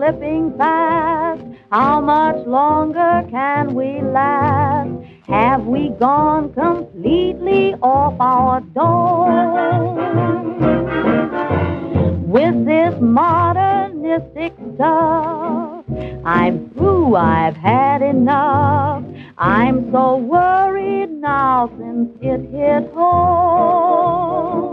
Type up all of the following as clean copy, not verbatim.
slipping fast. How much longer can we last? Have we gone completely off our dome? With this modernistic stuff, I'm through, I've had enough. I'm so worried now since it hit home.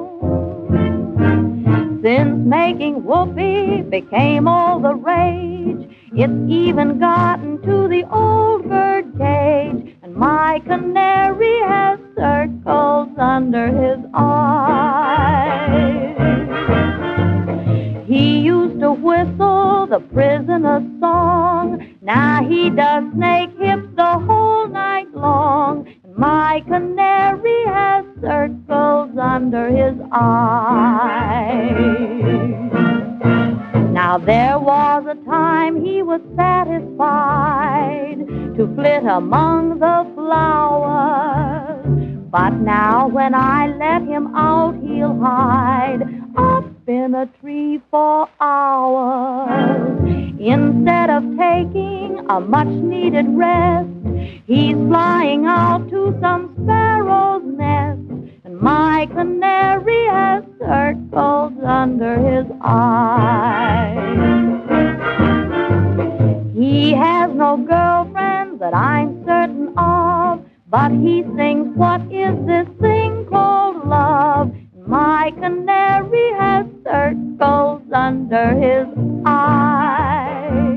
Since making whoopee became all the rage, it's even gotten to the old bird cage, and my canary has circles under his eyes. He used to whistle the prisoner's song. Now he does snake hips the whole night long. And my canary has circles under his eyes. Now there was a time he was satisfied to flit among the flowers. But now when I let him out, he'll hide up in a tree for hours. Instead of taking a much-needed rest, he's flying out to some sparrow's nest, and my canary has circles under his eyes. He has no girlfriend that I'm certain of, but he sings, what is this thing called love? My canary has circles under his eyes.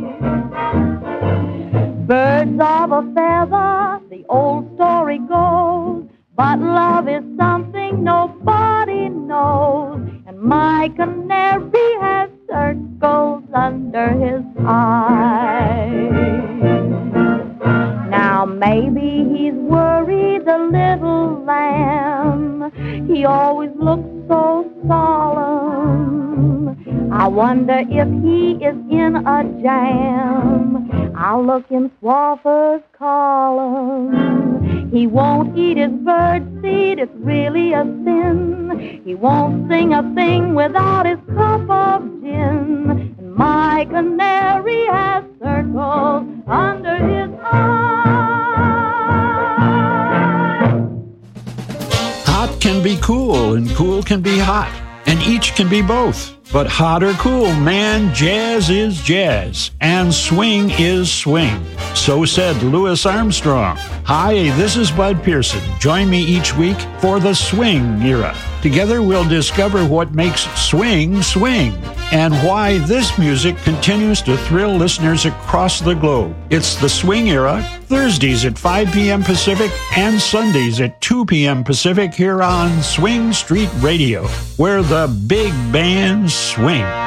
Birds of a feather, the old story goes, but love is something nobody knows, and my canary has circles under his eyes. Now maybe he's worried, the little lamb. He always looks so solemn. I wonder if he is in a jam. I'll look in Swaffer's column. He won't eat his birdseed, it's really a sin. He won't sing a thing without his cup of gin. And my canary has circles under his eyes. Hot can be cool, and cool can be hot, and each can be both. But hot or cool, man, jazz is jazz, and swing is swing. So said Louis Armstrong. Hi, this is Bud Pearson. Join me each week for the Swing Era. Together we'll discover what makes swing swing, and why this music continues to thrill listeners across the globe. It's the Swing Era, Thursdays at 5 p.m. Pacific and Sundays at 2 p.m. Pacific here on Swing Street Radio, where the big bands swing.